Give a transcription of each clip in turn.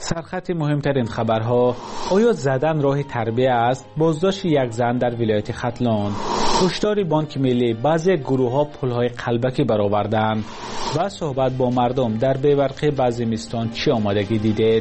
سرخط مهمترین خبرها: آیا زدن راه تربیه است؟ بازداشت یک زن در ولایت ختلان. هشدار بانک ملی: بعضی گروه‌ها پول‌های قلبکی برآوردند. و صحبت با مردم: در بیبرقی بعضی میستان چی آمادگی دیدید؟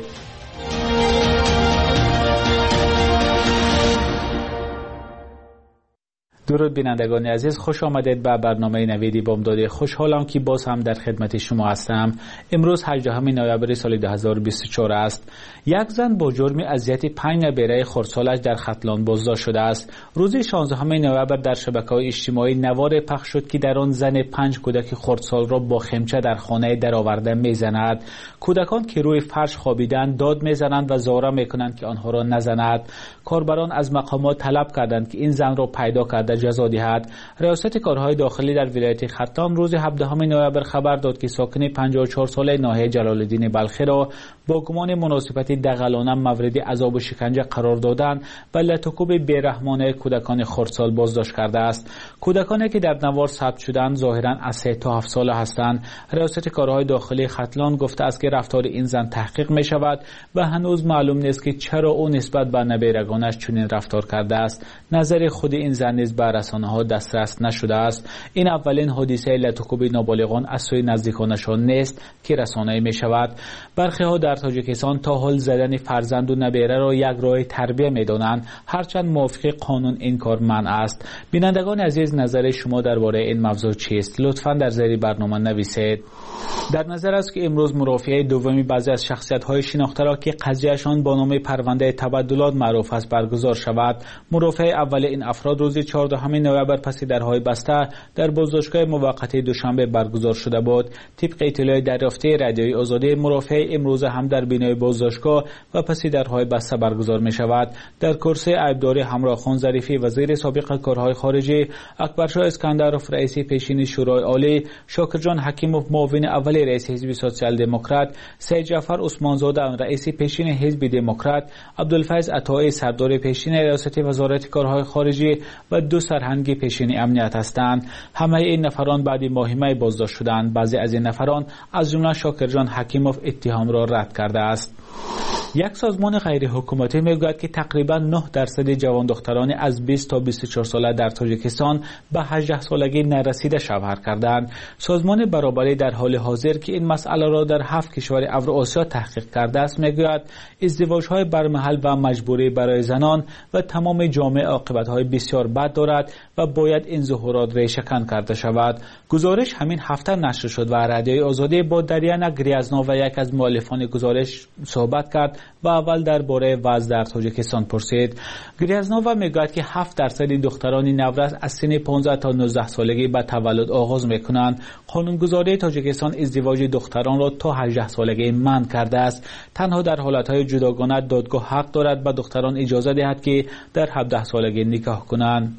درود بینندگان عزیز، خوش آمدید به برنامه نویدی بامداد. خوشحالم که باز هم در خدمت شما هستم. امروز 18 نوامبر سال 2024 است. یک زن با جرم اذیت 5 نابیره خردسالش در ختلان بازداشت شده است. روز 16 نوامبر در شبکه‌های اجتماعی نوار پخش شد که در آن زن 5 کودک خردسال را با خمچه در خانه درآورده میزند. کودکان که روی فرش خوابیدند داد میزنند و زاری میکنند که آنها را نزند. کاربران از مقامات طلب کردند که این زن را پیدا کرده جزا دهد. ریاست کارهای داخلی در ولایت ختلان روز 17 نوامبر خبر داد که ساکن 54 ساله ناحیه جلال الدین بلخی را با گمان مناسبت دغلانه مورد عذاب و شکنجه قرار دادن و لطکوب بیرحمانه کودکان خردسال بازداشت کرده است. کودکانی که در نوار ثبت شدند ظاهرا از 3 تا 7 ساله هستند. ریاست کارهای داخلی ختلان گفته است که رفتار این زن تحقیق می شود و هنوز معلوم نیست که چرا او نسبت به نابیرگانش چنین رفتار کرده است. نظر خود این زن نیز به رسانه‌ها دسترس نشده است. این اولین حادثه لطکوب نابالغان از سوی نزدیکانشان نیست که رسانه‌ای می شود. برخی‌ها در تاجیکستان تا حال زدن فرزند و نابیره را یک راه تربیه می‌دانند، هرچند موافق قانون این کار منع است. بینندگان عزیز، نظر شما درباره این موضوع چیست؟ لطفاً در زیر برنامه نویسید. در نظر است که امروز مرافعه دومی بعضی از شخصیت‌های شناخته را که قضیهشان با نام پرونده تبدلات معروف است برگزار شود. مرافعه اول این افراد روز 14 نوامبر پس درهای بسته در بازداشتگاه موقت دوشنبه برگزار شده بود. طبق اطلاع دریافته رادیوی آزادی، مرافعه امروز هم در بینای بازداشتگاه و پس درهای بسته برگزار می شود. در کرسی عیبداری همراه خان ظریفی وزیر سابق کارهای خارجه، اکبرشاه اسکندرов رئیس پیشین شورای عالی، شاکرجان حکیموف معاون اول رئیس حزب سوسیال دموکرات، سید جعفر عثمانزاده رئیس پیشین حزب دموکرات، عبدالفیض عطایی سردار پیشین ریاست وزارت کارهای خارجه و 2 سرهنگ پیشین امنیت هستند. همه این نفران بعد ماهیمه بازداشت شدند. بعضی از این نفران از جمله شاکرجان حکیموف اتهام را رد کرده است. یک سازمان غیر حکومتی میگوید که تقریبا 9% جوان دختران از 20 تا 24 ساله در تاجیکستان به 18 سالگی نرسیده شوهر کردند. سازمان برابری در حال حاضر که این مسئله را در 7 کشور اوراسیا تحقیق کرده است میگوید ازدواج‌های برمحل و مجبوری برای زنان و تمام جامعه عاقبت‌های بسیار بد دارد و باید این ظهورات ریشه‌کن کرده شود. گزارش همین هفته نشر شد و رادیوی آزادی با دریانا گریازنووا یک از مؤلفان گزارش صحبت کرد و اول درباره وضع در تاجیکستان پرسید. گریازنووا میگوید که 7% دختران نورس از سن 15 تا 19 سالگی به تولد آغاز میکنند. قانونگذاری تاجیکستان ازدواج دختران را تا 18 سالگی منع کرده است. تنها در حالتهای جداگانه دادگاه حق دارد به دختران اجازه دهد که در 17 سالگی نکاح کنند.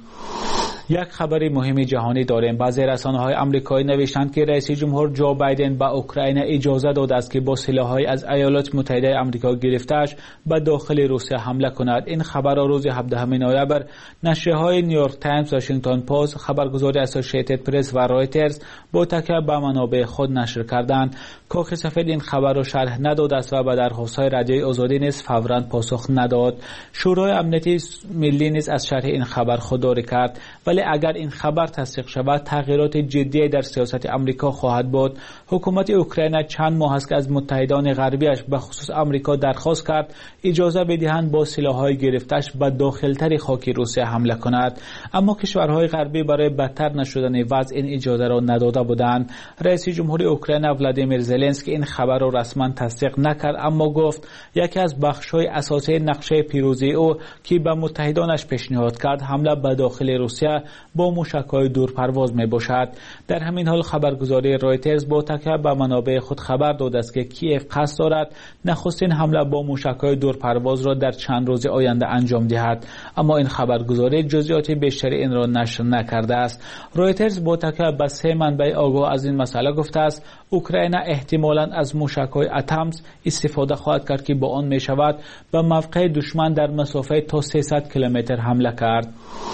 یک خبر مهم جهانی داریم. بعضی رسانه‌های آمریکایی نوشتند که رئیس جمهور جو بایدن به اوکراین اجازه داده است که با سلاح‌های از ایالات متحده آمریکا گرفته‌اش به داخل روسیه حمله کند. این خبر را روز 17 نوامبر نشریه‌های نیویورک تایمز، واشنگتن پست، خبرگزاری اسوسییتد پرس و رایترز با تکیه به منابع خود نشر کردند. کاخ سفید این خبر را شرح نداده است و به درخواست‌های رادیوی آزادی نیز فوراً پاسخ نداد. شورای امنیت ملی نیز از شرح این خبر خودداری کرد. ولی اگر این خبر تصدیق شود تغییرات جدی در سیاست آمریکا خواهد بود. حکومت اوکراین چند ماه است که از متحدان غربیش به خصوص آمریکا درخواست کرد اجازه بدهند با سلاح‌های گرفته‌اش به داخل‌تر خاک روسیه حمله کند، اما کشورهای غربی برای بدتر نشدن وضع این اجازه را نداده بودند. رئیس جمهور اوکراین ولادیمیر زلنسکی این خبر را رسما تصدیق نکرد، اما گفت یکی از بخش‌های اساسی نقشه پیروزی او که به متحدانش پیشنهاد کرد حمله به داخل روسیه با موشک‌های دورپرواز میباشد. در همین حال خبرگزاری رایترز با تکیه به منابع خود خبر داده است که کیف قصد دارد نخستین حمله با موشک‌های دورپرواز را در چند روز آینده انجام دهد، اما این خبرگزاری جزئیات بیشتری این را نشر نکرده است. رایترز با تکیه به 3 منبع آگاه از این مسئله گفته است اوکراین احتمالاً از موشک‌های اتمز استفاده خواهد کرد که با آن می‌شود به موقع دشمن در مسافت تا 300 کیلومتر حمله کرد.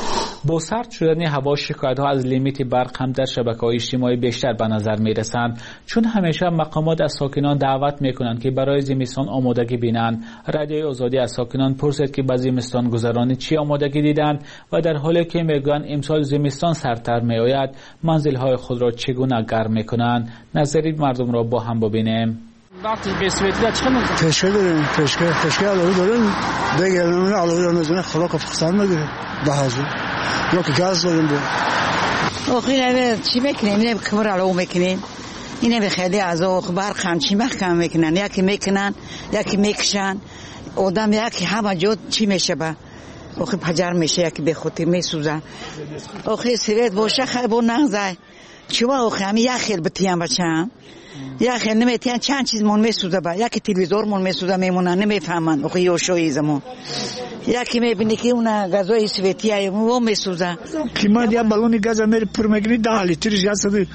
با سرد شدن هوا شکایت‌ها از لیمیت برق هم در شبکه‌های اجتماعی بیشتر به نظر می‌رسند، چون همیشه مقامات از ساکنان دعوت می‌کنند که برای زمستان آمادگی بینند. رادیوی آزادی از ساکنان پرسید که به زمستان گذرانی چی آمادگی دیدند و در حالی که میگویند امسال زمستان سردتر می‌آید، منزل‌های خود را چگونه گرم می‌کنند. نظری مردم را با هم ببینیم. وقتی به سوئدی چقدر پشکه داریم، پشکه علاوه داریم، دیگه علاوه داریم خدا که فقصان نگیره بهازو یا که گاز داریم بود. آخه اینه چی میکنیم؟ اینه کمر علاوه میکنیم، اینه به خیلی از برق هم چی محکم میکنن، یکی میکنن یکی میکشن آدم، یکی همه جا چی میشه با آخه پجر میشه، یکی به خودی میسوزه. آخه سوئد باشه خیلی با نغزه چوا آخه همی یخیل بتیم بچم یخیل نمیتین چند چیز من میسوزه با یکی تلویزور من میسوزه میمونن نمیفهمن آخه یوشوی زمان یکی میبینی که اون گازوی سوئدی و میسوزه. قیمت یا بالون گاز میره پر میگیری 10 لیترش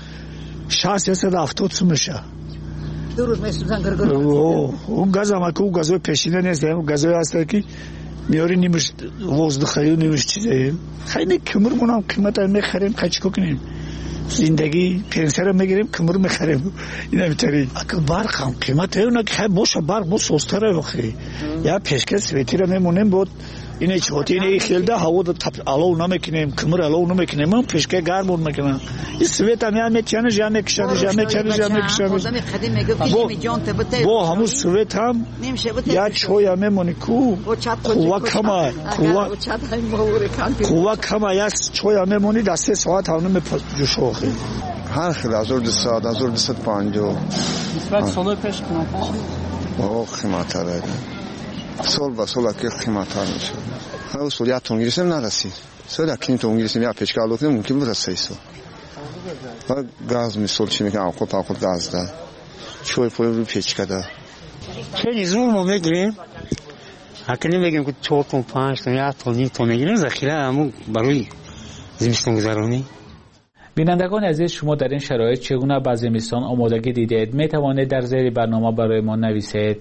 670 میشه. دو روز میسوزن گرگر. اون گاز هم که اون گازوی پیشینه نیست، اون گازوی هست که میاری نیمش وزدخی و نیمش چیزه. خیلی کمر منم قیمت میخریم خیلی کنیم. زندگی پنسر میگیریم کمر میخریم اینا میتری اگه برق هم قیمت اون که باشه برق بو سوستره بخری یا پشکه سویتی رو میمونیم بود اینه چوتی اینه خیلده هوا رو تپ علو نمیکنیم کمر علو نمیکنیم من پشکه گرم میکنم این سویت هم یا میچنه یا میکشن با همون سویت هم یا چویا میمونی کو قوه کما یا چویا میمونی در 3 ساعت هم نمیپجوشو هر خیلی 1250 نسبت سال پیش قیمت داره سال با سال که قیمت ها میشه هر سال یا تون گیرسیم نرسید سال که تون گیرسیم یا پیش کالو کنیم ممکن بود 3 سال و گاز میسول چی میگن آخر گاز ده چوی پول رو پیش کده خیلی زور ما میگیریم اگه نمیگیم که 4 تون 5 تون یا تون میگیریم ذخیره همون برای زمستان گذرانی. بینندگان عزیز، شما در این شرایط چگونه به زمستان آمادگی دیدید؟ می توانید در زیر برنامه برای ما نویسید.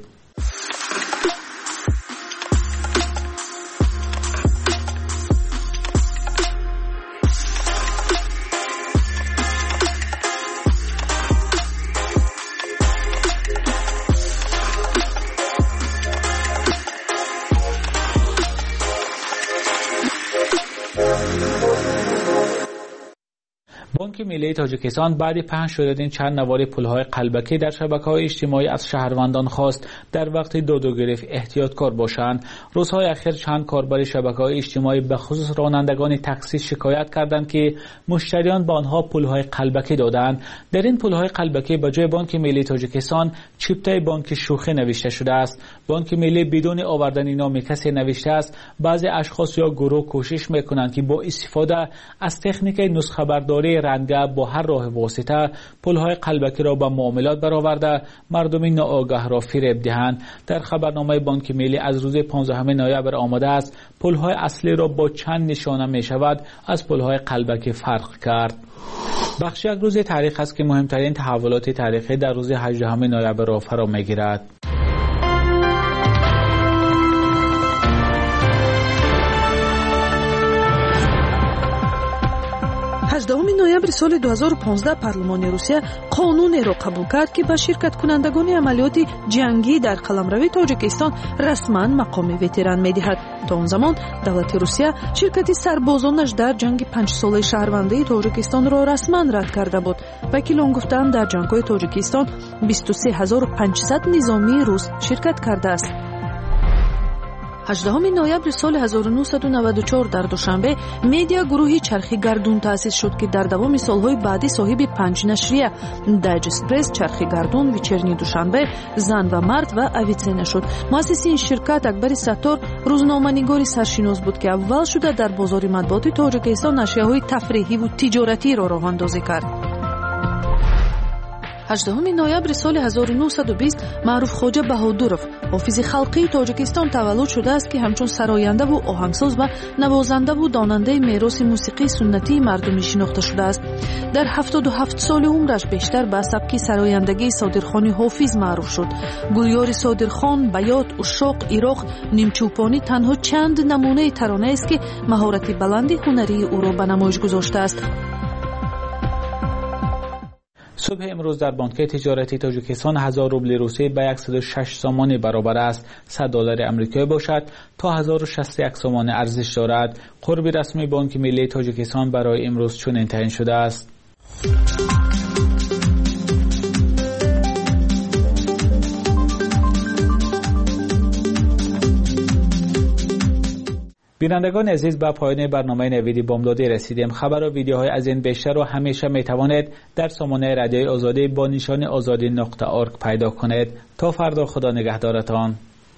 'بانک ملی تاجیکستان بعد پهن شدن چند نوار پولهای قلبکی در شبکه‌های اجتماعی از شهروندان خواست در وقت دادو گرفت احتیاطکار باشند. روزهای اخیر چند کاربر شبکه‌های اجتماعی به خصوص رانندگان تاکسی شکایت کردند که مشتریان به آنها پولهای قلبکی دادند. در این پولهای قلبکی به جای بانک ملی تاجیکستان چیپتای بانک شوخی نوشته شده است. بانک ملی بدون آوردن نام کسی نوشته است. بعضی اشخاص یا گروه کوشش می‌کنند که با استفاده از تکنیک نسخه برداری رنگه با هر راه واسطه پولهای قلبکی را به معاملات برآورده مردم ناآگاه را فریب دهند. در خبرنامه بانک ملی از روز 15 نوامبر آمده است پولهای اصلی را با چند نشانه می شود از پولهای قلبکی فرق کرد. بخش یک روز تاریخ است که مهمترین تحولات تاریخی در روز 18 نوامبر را فرا میگیرد. 18 ноябри соли 2015 парлумони Русия қонунеро қабул кард ки ба ширкаткунандагони амалиёти ҷангӣ дар қаламравии Тоҷикистон расман мақоми ветеран медиҳад. то он замон давлати Русия ширкати сарбозонаш дар ҷанги 5-солаи шаҳрвандии Тоҷикистонро расман рад карда буд. вакилон гуфтанд дар ҷангҳои Тоҷикистон 23500 низомии рус ширкат кардааст. 18 ноябри соли 1994 дар душанбе медиа гурӯҳи чархи гардун таъсис шуд ки дар давоми солҳои баъди соҳиби 5 нашрия Digest Press, чархи гардун, вечерни душанбе, зан ва мард ва авицена шуд. муассиси ин ширкат Акбари Саттор рӯзноманигори саршинос буд ки аввал шуда дар бозори матбуоти Тоҷикистон ашёҳои тафриҳиву тиҷоратиро роҳандозӣ кард. 18 نوامبر سال 1920 معروف خواجه بهادورов حافظ خلقی تاجیکستان تولد شده است که همچون سراینده و آهنگساز و نوازنده و داننده میراث موسیقی سنتی مردمی شناخته شده است. در 77 سال عمرش بیشتر به سبک سرایندگی صادرخان حافظ معروف شد. گویار صادرخان، بیات، اشاق، ایراق، نیمچوپانی تنها چند نمونه ترانه است که مهارت بلند هنری او را به نمایش گذاشته است. صبح امروز در بانک تجارتی تاجیکستان 1000 روبل روسی به 106 سامانی برابر است. 100 دلار آمریکایی باشد تا 1061 سامان ارزش دارد. قرب رسمی بانک ملی تاجیکستان برای امروز چنین تعیین شده است. بینندگان عزیز، به پایان برنامه نویدی بامدادی رسیدیم. خبر و ویدیوهای از این بیشتر و همیشه می توانید در سامانه رادیوی آزادی با نشان azadi.org پیدا کنید. تا فردا، خدا نگهدارتان.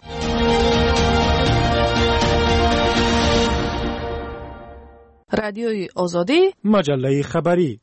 رادیوی آزادی، مجله خبری.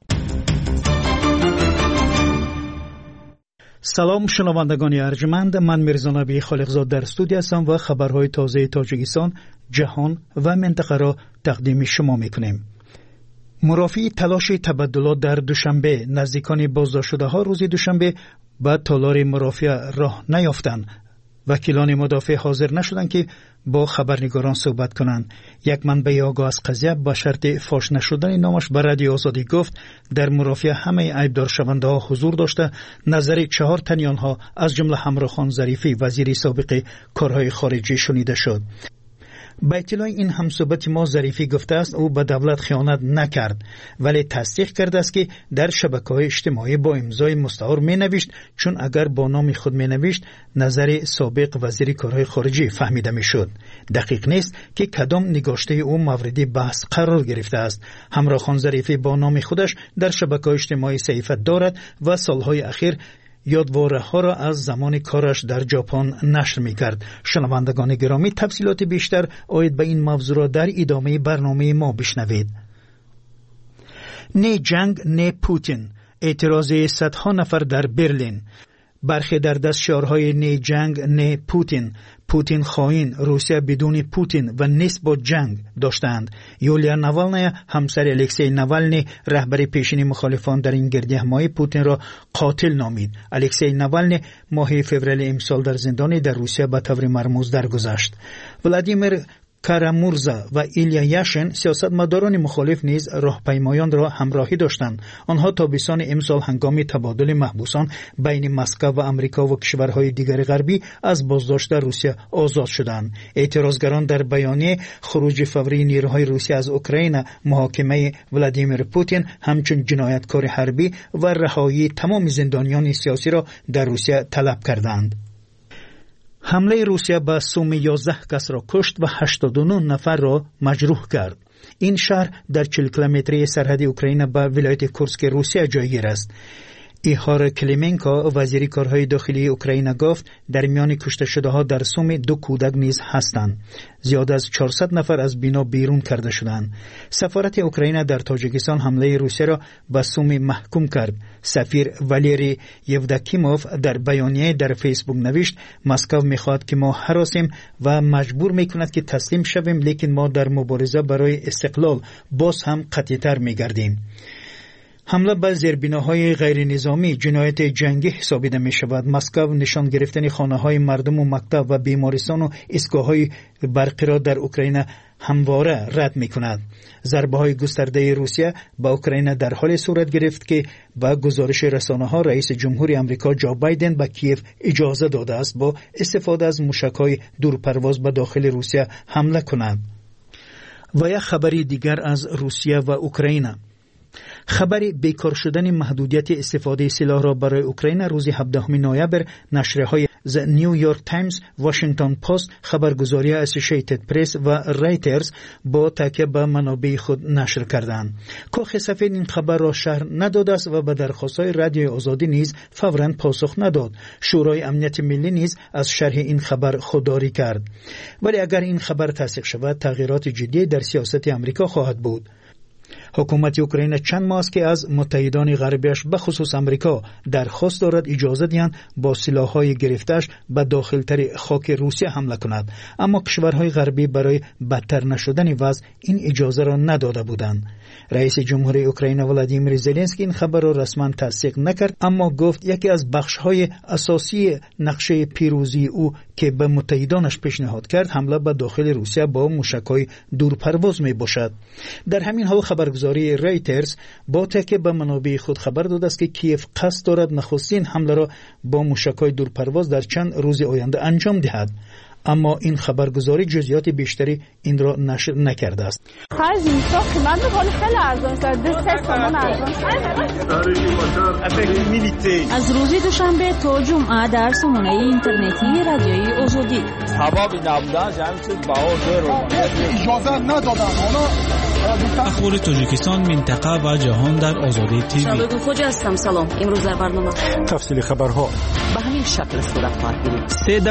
سلام شنوندگان ارجمند، من میرزا نبی خالقزاد در استودیو هستم و خبرهای تازه تاجیکستان، جهان و منطقه را تقدیم شما میکنیم. مرافعی تلاش تبادلات در دوشنبه، نزدیکان بازداشت شده ها روز دوشنبه به تالار مرافع راه نیافتند. وکیلان مدافع حاضر نشدند که با خبرنگاران صحبت کنند. یک منبع آگاه از قضیه با شرط فاش نشدن نامش به رادیو آزادی گفت در مرافع همه عیبدار شونده ها حضور داشته. نظر 4 تن آنها از جمله همراه خان ظریفی وزیر سابق کارهای خارجی شنیده شد. با اطلاع این همصحبت ما ظریفی گفته است او به دولت خیانت نکرد، ولی تصدیق کرده است که در شبکه‌های اجتماعی با امضای مستعار می نوشت، چون اگر با نام خود می نوشت نظر سابق وزیر کارهای خارجی فهمیده می شد. دقیق نیست که کدام نگاشته او مورد بحث قرار گرفته است. همراه خان ظریفی با نام خودش در شبکه‌های اجتماعی صحیفه دارد و سالهای اخیر یادواره ها را از زمان کارش در ژاپن نشر می کرد. شنوندگان گرامی، تفصیلات بیشتر آید به این موضوع را در ادامه برنامه ما بشنوید. نه جنگ نه پوتین، اعتراض صدها نفر در برلین. برخی در دست شعارهای نه جنگ نه پوتین، پوتین خائن، روسیه بدون پوتین و نیست با جنگ داشتند. یولیا ناوالنایا، همسر الکسی ناوالنی، رهبر پیشین مخالفان در این گردهمایی پوتین را قاتل نامید. الکسی ناوالنی ماه فوریه امسال در زندان در روسیه به طور مرموز درگذشت. ولادیمیر کارامورزا و ایلیا یاشین، سیاستمداران مخالف نیز راهپیمایان را همراهی داشتند. آنها تابستان امسال هنگام تبادل محبوسان بین مسکو و امریکا و کشورهای دیگر غربی از بازداشت در روسیه آزاد شدند. اعتراضگران در بیانیه خروج فوری نیروهای روسیه از اوکراین، محاکمه ولادیمیر پوتین همچون جنایتکار حربی و رهایی تمام زندانیان سیاسی را در روسیه طلب کردند. حمله روسیه به سومی 11 کس را کشت و 89 نفر را مجروح کرد. این شهر در 40 کیلومتری سرحد اوکراین با ولایت کورسک روسیه جایگیر است. ایهار کلیمنکو، وزیر کارهای داخلی اوکراین، گفت در میان کشته شده ها در سوم 2 کودک نیز هستند. زیاد از 400 نفر از بنا بیرون کرده شدند. سفارت اوکراین در تاجیکستان حمله روسیه را به سوم محکوم کرد. سفیر والری یوداکیموف در بیانیه در فیسبوک نوشت مسکو میخواهد که ما هراسیم و مجبور میکند که تسلیم شویم، لیکن ما در مبارزه برای استقلال باز هم قطعی‌تر میگردیم. حمله به زیربناهای غیر نظامی جنایت جنگی حسابیده می شود. مسکو نشان گرفتن خانه های مردم و مکتب و بیمارستان و ایستگاه های برقی را در اوکراین همواره رد می کند. ضربه های گسترده روسیه به اوکراین در حال صورت گرفت که با گزارش رسانه ها رئیس جمهوری آمریکا جو بایدن به کیف اجازه داده است با استفاده از موشک های دورپرواز به داخل روسیه حمله کند. و یک خبری دیگر از روسیه و اوکراین. خبر بیکار شدن محدودیت استفاده سلاح را برای اوکراین روز 17 نوامبر نشریه‌های The New York Times، واشنگتن پست، خبرگزاری اسوسییتد پرس و رایترز با تکیه به منابع خود نشر کردند. کاخ سفید این خبر را شرح نداده است و به درخواست‌های رادیو آزادی نیز فوراً پاسخ نداد. شورای امنیت ملی نیز از شرح این خبر خودداری کرد. ولی اگر این خبر تصدیق شود تغییرات جدی در سیاست آمریکا خواهد بود. حکومت اوکراین چند ماه است که از متحدان غربیش به خصوص امریکا درخواست دارد اجازه دهند با سلاح‌های گرفته‌اش به داخل‌تر خاک روسیه حمله کند، اما کشورهای غربی برای بدتر نشدن وضع این اجازه را نداده بودند. رئیس جمهوری اوکراین ولادیمیر زلنسکی این خبر را رسما تصدیق نکرد، اما گفت یکی از بخش‌های اساسی نقشه پیروزی او که به متحدانش پیشنهاد کرد حمله به داخل روسیه با موشک‌های دورپرواز میباشد. در همین حال خبرگزاری رایترز با تکیه به منابع خود خبر داده است که کیف قصد دارد نخستین حمله را با موشک‌های دورپرواز در چند روز آینده انجام دهد، اما این خبرگزاری جزئیات بیشتری این را نشر نکرده است. از روز دوشنبه تا جمعه در سامانه اینترنتی رادیوی آزادی اخبار تاجیکستان، منطقه و جهان در آزادی تیوی. شبکه خوجا هستم. سلام. امروز در برنامه تفصیل خبرها به همین شکل صورت خواهد گرفت.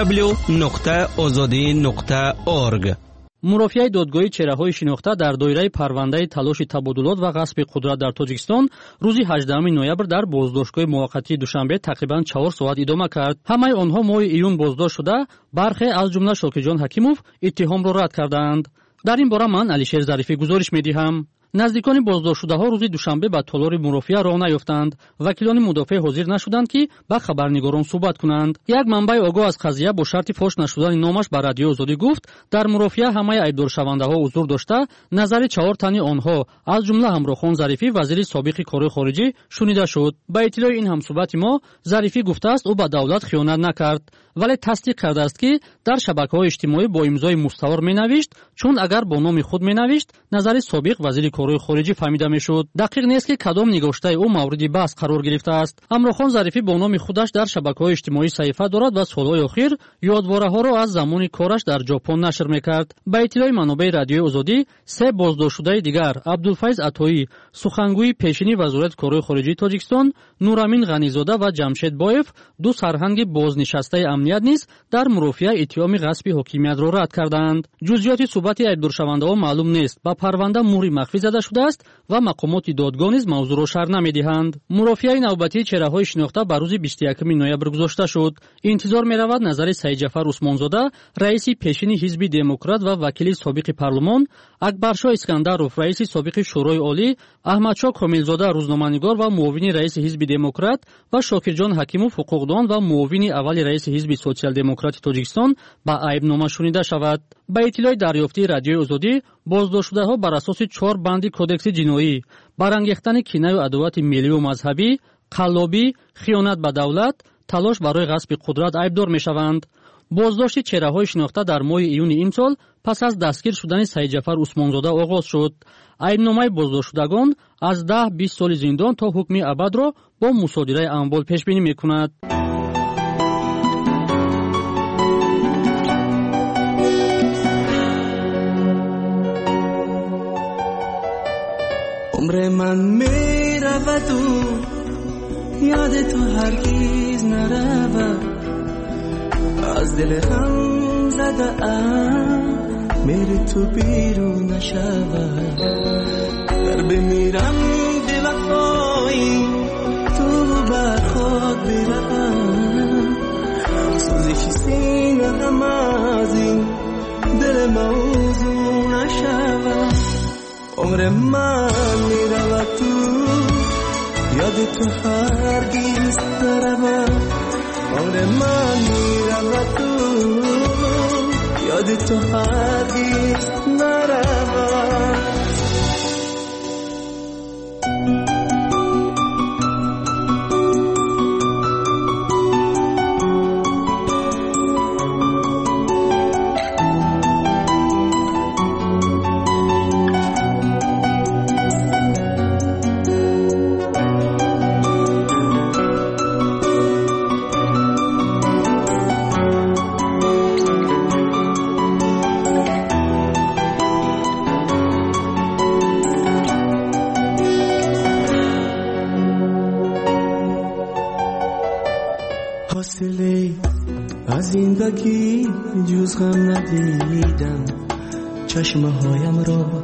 www.azadi.org. مرافعه دادگاهی چهره‌های شناخته در دایره پرونده تلاش تبادلات و غصب قدرت در تاجیکستان روز 18 نوامبر در بازداشتگاه موقتی دوشنبه تقریباً 4 ساعت ادامه کرد. همه آنها ماه ایون بازداشت شده، برخی از جمله شاکرجان حکیموف اتهام را رد کردند. در این باره من علیشیر ظریفی گزارش می‌دهم. نزدیکان بازداشت‌شده‌ها روز دوشنبه به تالار مرافعه راه نیافتند. وکیلان مدافع حاضر نشدند که با خبرنگاران صحبت کنند. یک منبع آگاه از قضیه با شرط فاش نشدن نامش به رادیو آزادی گفت در مرافعه همه ایبدارشونده‌ها حضور داشته، نظر 4 تن آنها از جمله همراهخان ظریفی وزیر سابق کار خارجی شنیده شد. با اطلاع این همصحبت ما ظریفی گفته است او به دولت خیانت نکرد، ولی تصدیق کرده است که در شبکه‌های اجتماعی با امضای مستعار می‌نوشت، چون اگر با نام خود می‌نوشت نظر سابق وزیر کار خارجی فهمیده می‌شد. دقیق نیست که کدام نگاشته او مورد بحث قرار گرفته است. همراهخان ظریفی با نام خودش در شبکه‌های اجتماعی صحیفه دارد و سال‌های اخیر یادواره‌ها را از زمان کارش در ژاپن نشر می‌کرد. با اطلاع منابع رادیو آزادی، 3 بازداشت‌شده دیگر عبدالفیض عطایی، سخنگوی پیشین وزارت کار خارجی تاجیکستان، نورامین غنیزاده و جمشید بایف، 2 سرهنگ بازنشسته امنیت نیز در مرافعه اتهام غصب حاکمیت را رد کردند. جزئیات صحبت ایبدارشونده‌ها معلوم نیست. با پرونده موری مخفی زده شده است و مقامات دادگاه نیز موضوع را شرح نمی‌دهند. مرافعه نوبتی چهره‌های شناخته بر روز 21 نوامبر گذاشته شد. انتظار می‌رود نظر سعید جعفر عثمانزاده، رئیس پیشین حزب دموکرات و وکیل سابق پارلمان، اکبرشاه اسکندرов، رئیس سابق شورای عالی، احمدشاه کاملزاده، روزنامه‌نگار و معاون رئیس حزب دموکرات و شاکرجان حکیموف، حقوقدان و معاون اول رئیس حزب سوسیال دموکرات تاجیکستان با عیبنامه شنیده شود. با اطلاع دریافتی رادیو آزادی، بازداشت‌شده‌ها بر اساس 4 بند کدکس جنایی برانگیختن کینه و عداوت ملی و مذهبی، قلابی، خیانت به دولت، تلاش برای غصب قدرت عیبدار می‌شوند. بازداشت چهره‌های شناخته در ماه ایون این سال پس از دستگیر شدن سعید جعفر عثمانزاده آغاز شد. عیبنامه بازداشتشدگان از 10-20 سال زندان تا حکم ابد را با مصادره اموال پیش بینی می‌کند. عمر من میرود و یاد تو هرگز نرود، از دل هم زده ام میری تو بیرون نشود. در بمیرم دل افایی تو بر خود بروم، سوزش سینه هم از این دل موضوع نشود. عمر من میرود تو یاد تو هرگز نرود، عمر من میرود تو یاد تو هرگز نرود. حاصله از زندگی جز غم ندیدم، چشمهایم را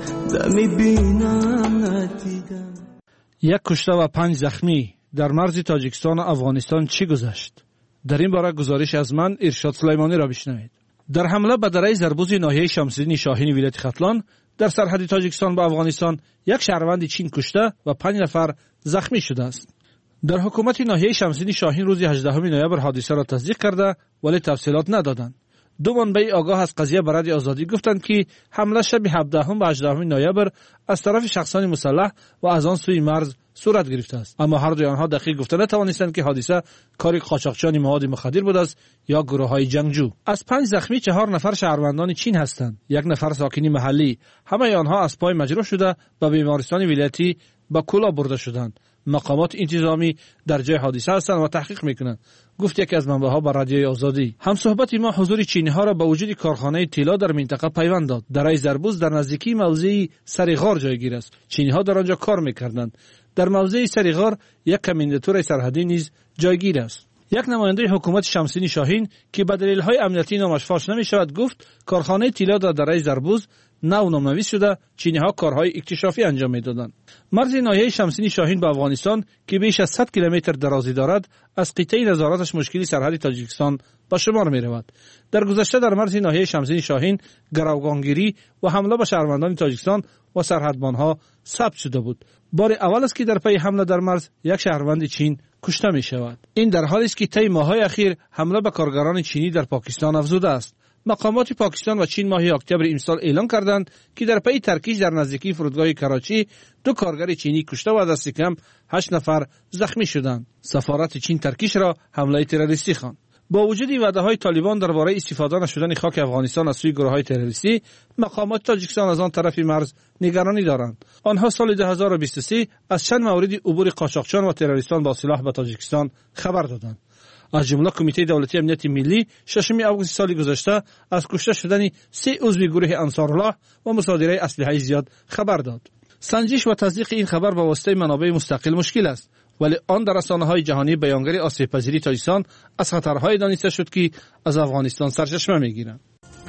میبینم ندیدم. یک کشته و 5 زخمی در مرز تاجیکستان و افغانستان چی گذشت؟ در این باره گزارش از من ارشاد سلیمانی را بشنوید. در حمله به دره زربوز ناحیه شمس‌الدین شاهین ولایت ختلان در سرحد تاجیکستان با افغانستان یک شهروند چین کشته و 5 نفر زخمی شده است. در حکومت ناحیه شمس‌الدین شاهین روز 18 نوامبر حادثه را تصدیق کرده ولی تفصیلات ندادند. دو منبع آگاه از قضیه به رادیو آزادی گفتند که حمله شب 17 و 18 نوامبر از طرف شخصان مسلح و از آن سوی مرز صورت گرفته است، اما هر دوی آنها دقیق گفته نتوانستند که حادثه کار قاچاقچیان مواد مخدر بوده است یا گروه‌های جنگجو. از 5 زخمی 4 نفر شهروندان چین هستند، 1 نفر ساکنی محلی. همه آنها از پای مجروح شده به بیمارستان ولایتی با کولا برده شدند. مقامات انتظامی در جای حادثه هستند و تحقیق میکنند، گفت یکی از منبع‌ها با رادیوی آزادی. همصحبت ما حضور چینی‌ها را با وجود کارخانه طلا در منطقه پیوند داد. دره زربوز در نزدیکی موضع سر غار جایگیر است. چینی‌ها در آنجا کار میکردند. در موضع سر غار یک کمانداتور سرحدی نیز جایگیر است. یک نماینده حکومت شمس‌الدین شاهین که به دلایل امنیتی نامش فاش نمی‌شود گفت کارخانه طلا در دره زربوز نام‌نویس شده، چینی‌ها کارهای اکتشافی انجام می‌دادند. مرز ناحیه شمس‌الدین شاهین با افغانستان که بیش از 100 کیلومتر درازی دارد، از قطعه نظارتش مشکلی سرحد تاجیکستان به شمار می‌رود. در گذشته در مرز ناحیه شمس‌الدین شاهین گروگانگیری و حمله به شهروندان تاجیکستان و سرحدبان‌ها ثبت شده بود. بار اول است که در پی حمله در مرز یک شهروند چین کشته می‌شود. این در حالی است که طی ماه‌های اخیر حمله به کارگران چینی در پاکستان افزوده است. مقامات پاکستان و چین ماه اکتبر امسال اعلام کردند که در پی ترکیش در نزدیکی فرودگاه کراچی 2 کارگر چینی کشته و دست کم 8 نفر زخمی شدند. سفارت چین ترکیش را حمله تروریستی خواند. با وجود وعده‌های طالبان درباره استفاده نشدن خاک افغانستان از سوی گروه‌های تروریستی، مقامات تاجیکستان از آن طرف مرز نگرانی دارند. آنها سال 2023 از چند مورد عبور قاچاقچیان و تروریستان با سلاح به تاجیکستان خبر دادند. از جمله کمیته دولتی امنیت ملی 6 آگوست سال گذشته از کشته شدن 3 عضو گروه انصارالله و مصادره اسلحه زیاد خبر داد. سنجش و تصدیق این خبر با واسطه منابع مستقل مشکل است، ولی آن در رسانه‌های جهانی بیانگر آسیب‌پذیری تاجیکستان از خطرهای دانسته شد که از افغانستان سرچشمه می‌گیرند.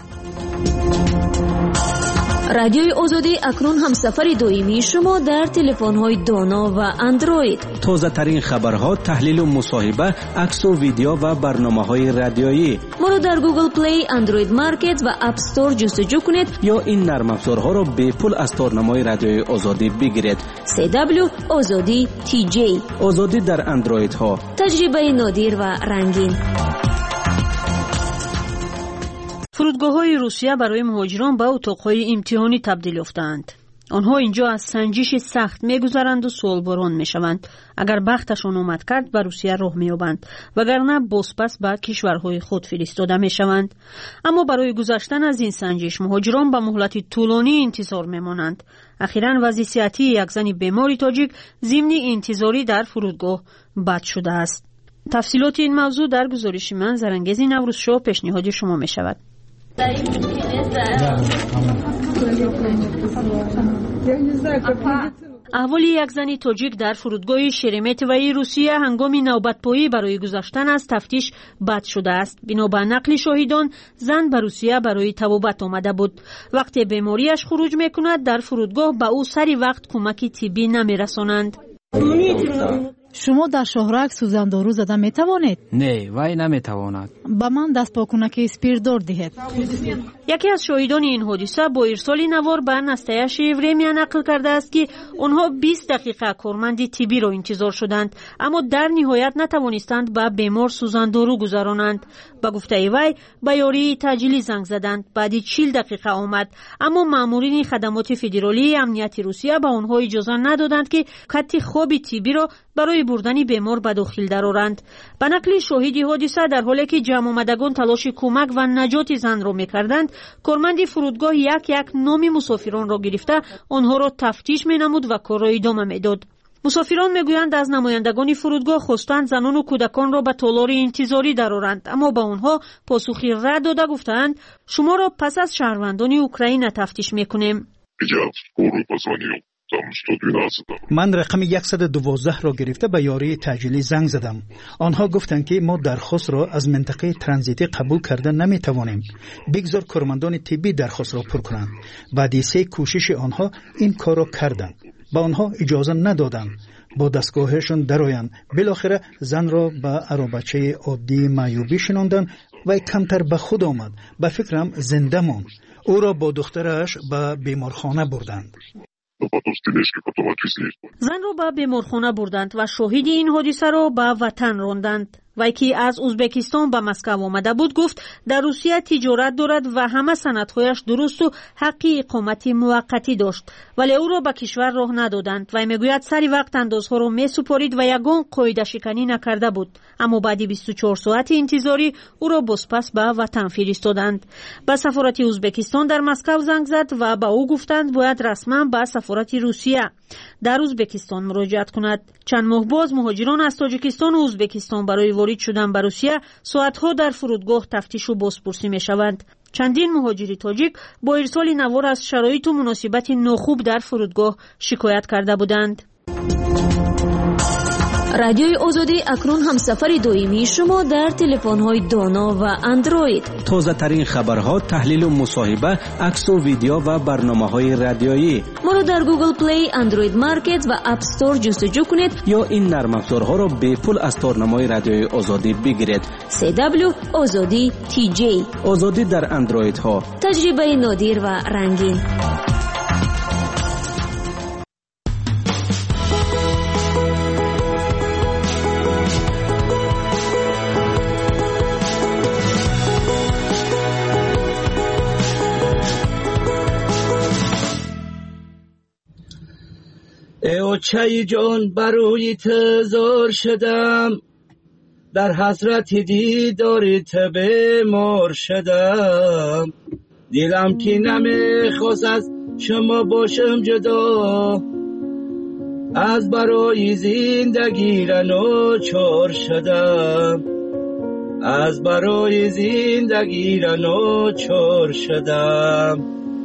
رادیوی آزادی اکنون هم سفر دائمی شما در تلفن‌های دانا و اندروید. تازه ترین خبرها، تحلیل و مصاحبه، عکس و ویدیو و برنامه‌های رادیویی. ما را در گوگل پلی، اندروید مارکت و اپ استور جستجو کنید یا این نرم افزارها را به پول از تارنمای رادیوی آزادی بگیرید. CW آزادی TJ. آزادی در اندروید ها. تجربه نادر و رنگین. فرودگاه‌های روسیه برای مهاجران به اتاق‌های امتحانی تبدیل یافتند. آنها اینجا از سنجش سخت می‌گذرند و سوالباران می‌شوند. اگر بختشان آمد کرد به روسیه راه می‌یابند، وگرنه بازپس به کشورهای خود فرستاده می‌شوند. اما برای گذشتن از این سنجش مهاجران به مهلت طولانی انتظار می‌مانند. اخیراً وضع صحتی یک زن بیمار تاجیک ضمن انتظاری در فرودگاه بد شده است. تفصیلات این موضوع در گزارش من زرانگیز نوروزشو پیشنهاد شما می‌شود. احوال یک زن تاجیک در فرودگاه شرمتوی روسیه هنگام نوبت‌پایی برای گذشتن از تفتیش بد شده است. بنا به نقل شاهدان، زن به روسیه برای طبابت آمده بود. وقتی بیماریش خروج میکند در فرودگاه به او سری وقت کمک طبی نمیرسانند. شما در شهرک سوزندارو زده می توانید؟ نه، وای نمی تواند. با من دست پاکنک اسپیردار دهید. یکی از شاهدان این حادثه با ارسال نوار به نستیه شیورمیا نقل کرده است که آنها 20 دقیقه کارمند طبی را انتظار شدند، اما در نهایت نتوانستند به بیمار سوزندارو گذرانند. با گفته وی به یاری تجلی زنگ زدند. بعد 40 دقیقه آمد، اما مامورین خدمات فدرالی امنیت روسیه به آنها اجازه ندادند که خط خواب طبی را برای بردن بیمار به داخل درآورند. به نقل شاهدی حادثه، در حالی که جمع آمدگان تلاش کمک و نجات زن را می‌کردند، کارمند فرودگاه یک نام مسافران را گرفته آنها را تفتیش می‌نمود و کار را ادامه می‌داد. مسافران میگویند از نمایندگان فرودگاه خواستند زنان و کودکان را به تالار انتظاری درآورند، اما به آنها پاسخی رد داده گفتند شما را پس از شهروندان اوکراین تفتیش می‌کنیم. من رقم 112 را گرفته به یاری تاجیلی زنگ زدم. آنها گفتند که ما درخواست را از منطقه ترانزیتی قبول کرده نمیتوانیم. بگذار کارمندان طبی درخواست را پر کنند. بعد 3 کوشش آنها این کار را کردند. با آنها اجازه ندادند با دستگاهشون درآیند. بالاخره زن را به عروبچه عادی معیوبی شناندند و کمتر به خود آمد. به فکرم زنده ماند. او را با دخترش به بیمارخانه بردند. زن را به بیمارخانه بردند و شاهد این حادثه را به وطن راندند. وی که از ازبکستان به مسکو آمده بود گفت در روسیه تجارت دارد و همه سندهایش درست و حق اقامت موقتی داشت، ولی او را به کشور راه ندادند. وی میگوید سری وقت اندازها را میسپارید و یگان قاعده شکنی نکرده بود، اما بعد 24 ساعت انتظاری او را بازپس به وطن فرستادند. به سفارت ازبکستان در مسکو زنگ زد و به او گفتند باید رسما به سفارت روسیه در ازبکستان مراجعت کند. چند ماه باز مهاجران از تاجیکستان و ازبکستان برای وارد شدن به روسیه ساعتها در فرودگاه تفتیش و بازپرسی میشوند. چندین مهاجر تاجیک با ارسال نوار از شرایط و مناسبت ناخوب در فرودگاه شکایت کرده بودند. رادیوی آزادی اکنون همسفر دائمی شما در تلفن‌های دانا و اندروید. تازه ترین خبرها، تحلیل و مصاحبه، عکس و ویدیو و برنامه‌های رادیویی. ما را در گوگل پلی، اندروید مارکت و اپ استور جستجو کنید یا این نرم افزارها را به پول از تارنمای رادیوی آزادی بگیرید. CW آزادی TJ. آزادی در اندروید ها. تجربه نادر و رنگین. ای چای جان برای تزار شدم، در حسرت دیدار بیمار شدم. دیلم که نمیخواست از شما باشم جدا، از برای زندگی ناچار شدم، از برای زندگی ناچار شدم.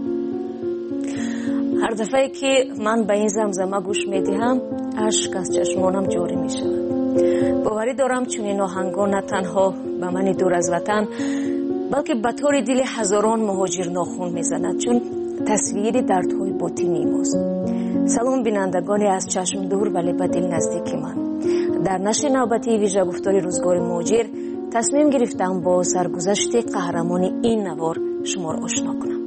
هر دفعه که من به این زمزمه گوش میدهم اشک از چشمانم جاری می شود. باوری دارم چون این آهنگا نه تنها به من دور از وطن بلکه به طور دل هزاران مهاجر ناخون میزند، چون تصویری دردهای باطنی ماست. سلام بینندگانی از چشم دور ولی به دل نزدیک من. در نشر نوبتی ویژه گفتار روزگار مهاجر تصمیم گرفتم با سرگذشت قهرمان این نوار شما را آشنا کنم.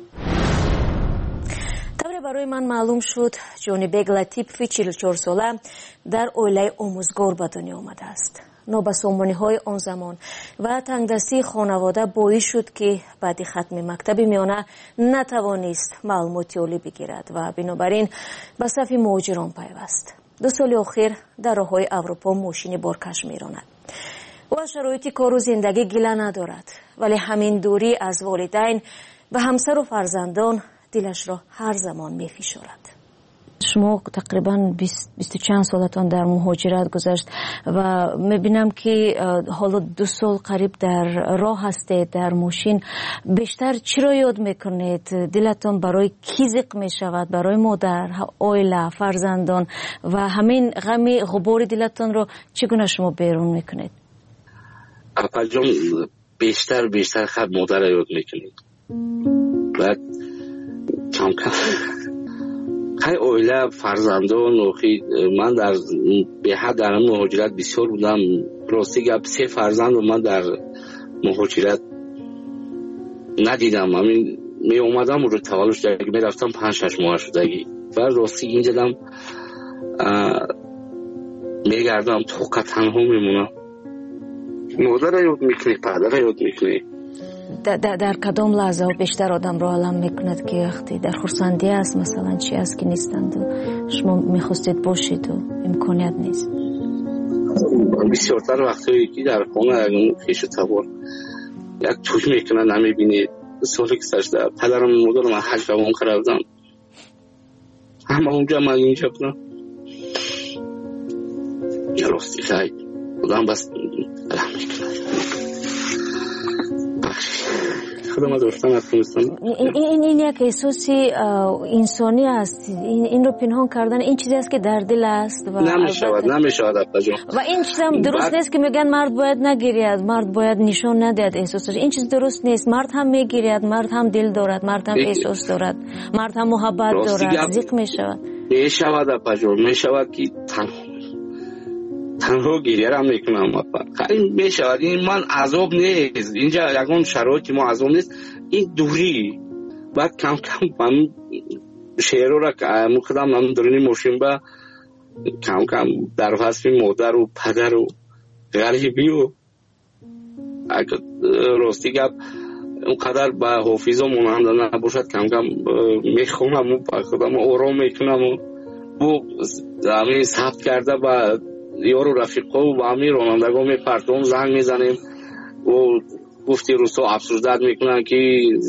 برای من معلوم شد جانبگ لطیفی 44 ساله در اویله آموزگار به دنیا آمده است. نابسامانی‌های آن زمان و تنگدستی خانواده باعث شد که بعد ختم مکتب میانه نتوانست معلومات عالی بگیرد و بنابراین به صف مهاجران پیوست. 2 سال اخیر در راه‌های اروپا ماشین بارکش میراند. او از شرایط کار و زندگی گله ندارد، ولی همین دوری از والدین و همسر و فرزندان دلش را هر زمان می‌فشارد. شما تقریباً 20 چند سالتان در مهاجرت گذشت و می‌بینم که حالا 2 سال قریب در راه هستید در ماشین. بیشتر چی را یاد می‌کنید؟ دلتان برای کی زق می‌شود؟ برای مادر، عائله، فرزندان و همین غم غبار دلتان را چگونه شما بیرون می‌کنید؟ اپا جان بیشتر خب مادر را یاد می‌کنید. بعد کم خیلی اویله فرزندان و من به حد در مهاجرت بسیار بودم. راستی گپ 3 فرزند و من در مهاجرت ندیدم. همین می اومدم و رو تولد شدگی می رفتم 5-6 ماه شدگی و راستی اینجا دم می گردم توقع تنها میمونم. مادر یاد میکنی، پدر یاد میکنی. در کدام لحظه بیشتر آدم رو علم میکند که وقتی در خرسندی است مثلا چی است که نیستند و شما میخواستید باشید و امکانیت نیست؟ بسیارتر وقتی که در خانه اگه خیش تبار یک توش میکنن نمیبینید. سالی که سشده پدرم مادرم من حج و منکر بودم، همه اونجا من اینجا بودم. یا راستی خیلی آدم بس علم میکنن. خدمت داشتن افغانستان. این یک احساس انسانی است. این رو پنهان کردن این چیزی است که در دل است و نمیشود اپا جان. و این چیز هم درست نیست که میگن مرد باید نگیرید، مرد باید نشان ندهد احساسش. این چیز درست نیست. مرد هم میگیرد، مرد هم دل دارد، مرد هم احساس دارد، مرد هم محبت دارد. زیق میشود. میشود اپا جان، میشود که تنها گریه را میکنم اپا. خیلی میشود. این من عذاب نیست. اینجا یکون شرایطی ما عذاب نیست. این دوری بعد کم کم من شعر را که مقدم من درونی ماشین با کم کم در حسب مادر و پدر و غریبی و اگر راستی گپ اونقدر به حافظ و ماننده نباشد کم کم میخونم و با خودم آرام میکنم و بو همین ثبت کرده با یار و رفیقا و با همین رانندگاه میپرتم زنگ میزنیم و گفتی روستا افسوزدت میکنن که